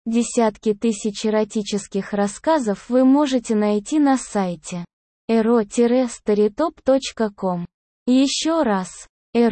Десятки тысяч эротических рассказов вы можете найти на сайте ero-storytop.com. Еще раз,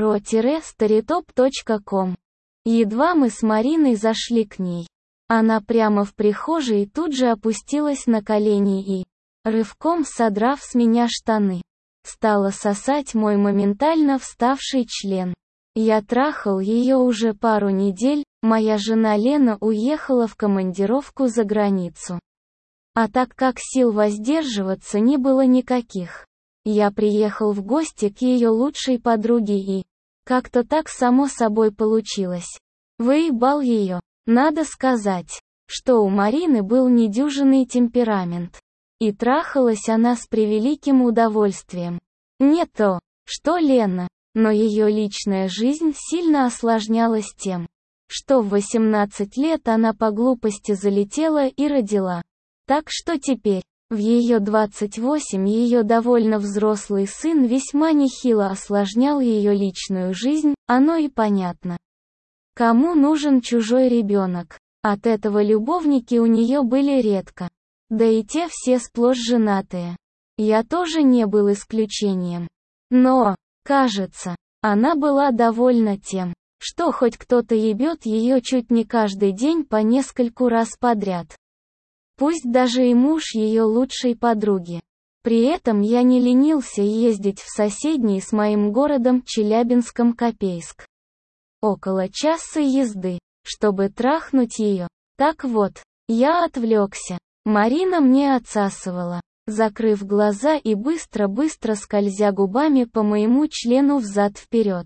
ero-storytop.com. Едва мы с Мариной зашли к ней. Она прямо в прихожей тут же опустилась на колени и, рывком содрав с меня штаны, стала сосать мой моментально вставший член. Я трахал ее уже пару недель, моя жена Лена уехала в командировку за границу. А так как сил воздерживаться не было никаких, я приехал в гости к ее лучшей подруге и, как-то так само собой получилось, выебал ее. Надо сказать, что у Марины был недюжинный темперамент. И трахалась она с превеликим удовольствием. Не то, что Лена, но ее личная жизнь сильно осложнялась тем, что в 18 лет она по глупости залетела и родила. Так что теперь, в ее 28 ее довольно взрослый сын весьма нехило осложнял ее личную жизнь, оно и понятно. Кому нужен чужой ребенок? От этого любовники у нее были редко. Да и те все сплошь женатые. Я тоже не был исключением. Но, кажется, она была довольна тем, что хоть кто-то ебет ее чуть не каждый день по нескольку раз подряд. Пусть даже и муж ее лучшей подруги. При этом я не ленился ездить в соседний с моим городом Челябинском Копейск. Около часа езды, чтобы трахнуть ее. Так вот, я отвлекся. Марина мне отсасывала, закрыв глаза и быстро-быстро скользя губами по моему члену взад-вперед.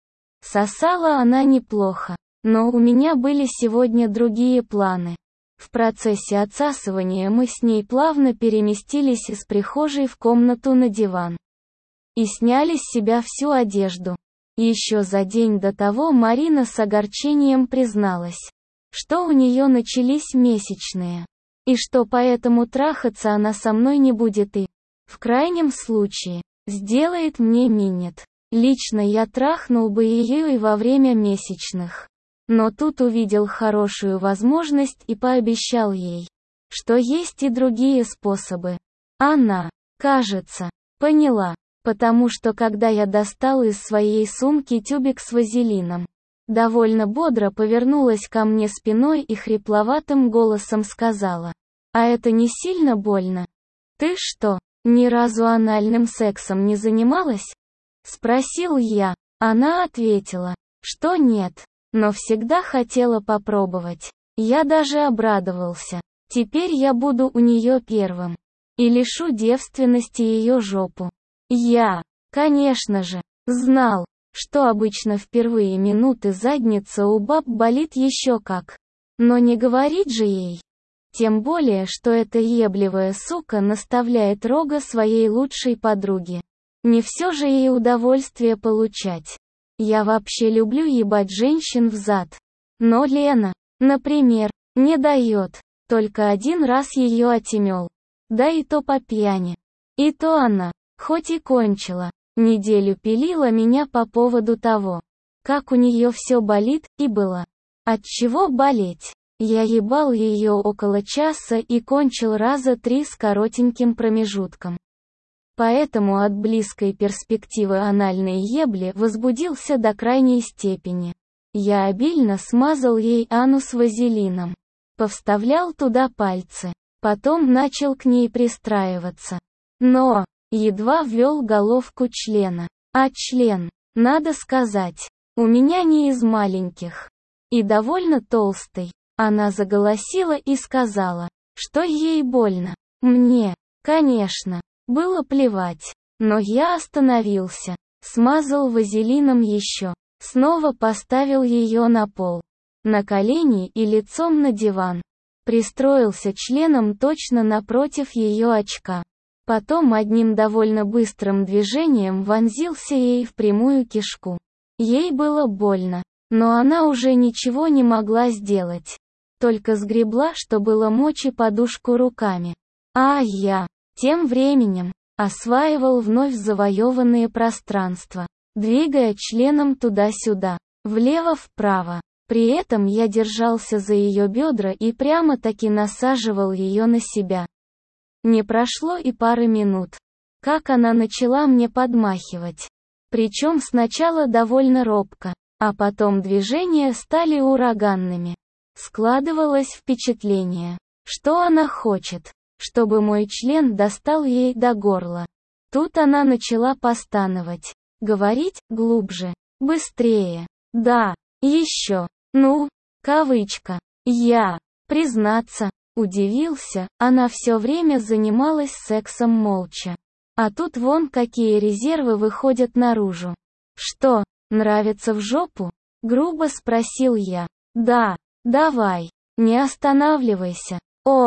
Сосала она неплохо, но у меня были сегодня другие планы. В процессе отсасывания мы с ней плавно переместились из прихожей в комнату на диван. И сняли с себя всю одежду. Еще за день до того Марина с огорчением призналась, что у нее начались месячные, и что поэтому трахаться она со мной не будет и, в крайнем случае, сделает мне минет. Лично я трахнул бы ее и во время месячных. Но тут увидел хорошую возможность и пообещал ей, что есть и другие способы. Она, кажется, поняла. Потому что когда я достал из своей сумки тюбик с вазелином, довольно бодро повернулась ко мне спиной и хрипловатым голосом сказала: «А это не сильно больно? Ты что, ни разу анальным сексом не занималась?» Спросил я. Она ответила, что нет, но всегда хотела попробовать. Я даже обрадовался. Теперь я буду у нее первым. И лишу девственности ее жопу. Я, конечно же, знал, что обычно в первые минуты задница у баб болит еще как. Но не говорить же ей. Тем более, что эта ебливая сука наставляет рога своей лучшей подруге. Не все же ей удовольствие получать. Я вообще люблю ебать женщин взад. Но Лена, например, не дает. Только один раз ее отимел. Да и то по пьяни. И то она, хоть и кончила, неделю пилила меня по поводу того, как у нее все болит, и было. От чего болеть? Я ебал ее около часа и кончил раза 3 с коротеньким промежутком. Поэтому от близкой перспективы анальной ебли возбудился до крайней степени. Я обильно смазал ей анус вазелином. Повставлял туда пальцы. Потом начал к ней пристраиваться. Но едва ввел головку члена. А член, надо сказать, у меня не из маленьких. И довольно толстый. Она заголосила и сказала, что ей больно. Мне, конечно, было плевать. Но я остановился. Смазал вазелином еще. Снова поставил ее на пол. На колени и лицом на диван. Пристроился членом точно напротив ее очка. Потом одним довольно быстрым движением вонзился ей в прямую кишку. Ей было больно, но она уже ничего не могла сделать. Только сгребла, что было мочи, подушку руками. А я, тем временем, осваивал вновь завоеванные пространства, двигая членом туда-сюда, влево-вправо. При этом я держался за ее бедра и прямо-таки насаживал ее на себя. Не прошло и пары минут, как она начала мне подмахивать. Причем сначала довольно робко, а потом движения стали ураганными. Складывалось впечатление, что она хочет, чтобы мой член достал ей до горла. Тут она начала постановать, говорить глубже, быстрее, да, еще, ну, кавычка. Я, признаться, удивился, она все время занималась сексом молча. А тут вон какие резервы выходят наружу. Что, нравится в жопу? Грубо спросил я. Да, давай, не останавливайся.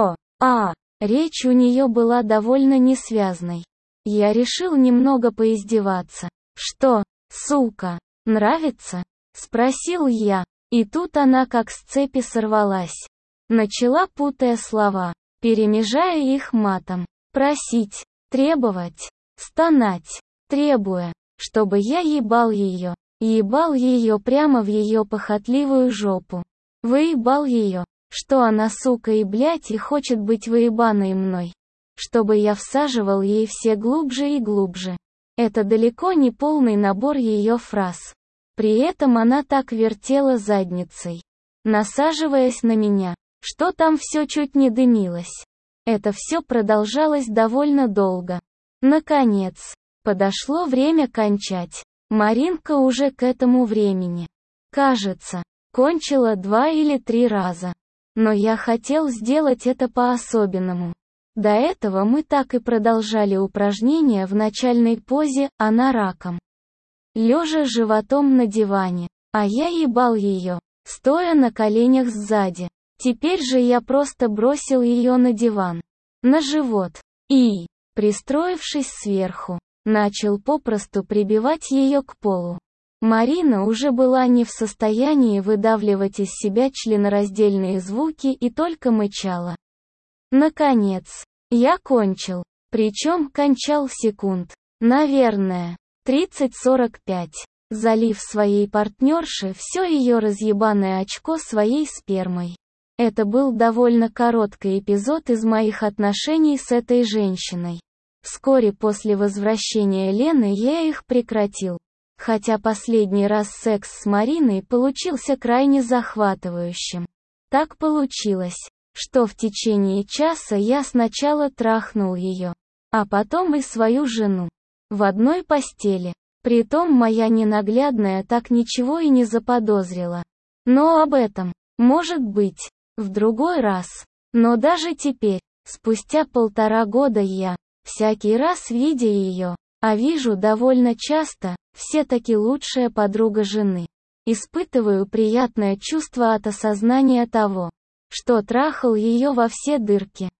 Речь у нее была довольно несвязной. Я решил немного поиздеваться. Что, сука, нравится? Спросил я. И тут она как с цепи сорвалась. Начала, путая слова, перемежая их матом. Просить, требовать, стонать, требуя, чтобы я ебал ее прямо в ее похотливую жопу. Выебал ее, что она сука и блять и хочет быть выебаной мной. Чтобы я всаживал ей все глубже и глубже. Это далеко не полный набор ее фраз. При этом она так вертела задницей, насаживаясь на меня, что там все чуть не дымилось. Это все продолжалось довольно долго. Наконец, подошло время кончать. Маринка уже к этому времени, кажется, кончила 2 или 3 раза. Но я хотел сделать это по-особенному. До этого мы так и продолжали упражнения в начальной позе, она раком. Лежа животом на диване, а я ебал ее, стоя на коленях сзади. Теперь же я просто бросил ее на диван, на живот, и, пристроившись сверху, начал попросту прибивать ее к полу. Марина уже была не в состоянии выдавливать из себя членораздельные звуки и только мычала. Наконец, я кончил, причем кончал секунд, наверное, 30-45, залив своей партнерше все ее разъебанное очко своей спермой. Это был довольно короткий эпизод из моих отношений с этой женщиной. Вскоре после возвращения Лены я их прекратил. Хотя последний раз секс с Мариной получился крайне захватывающим. Так получилось, что в течение часа я сначала трахнул ее, а потом и свою жену. В одной постели. Притом моя ненаглядная так ничего и не заподозрила. Но об этом, может быть, в другой раз. Но даже теперь, спустя 1,5 года я, всякий раз видя ее, а вижу довольно часто, все-таки лучшая подруга жены, испытываю приятное чувство от осознания того, что трахал ее во все дырки.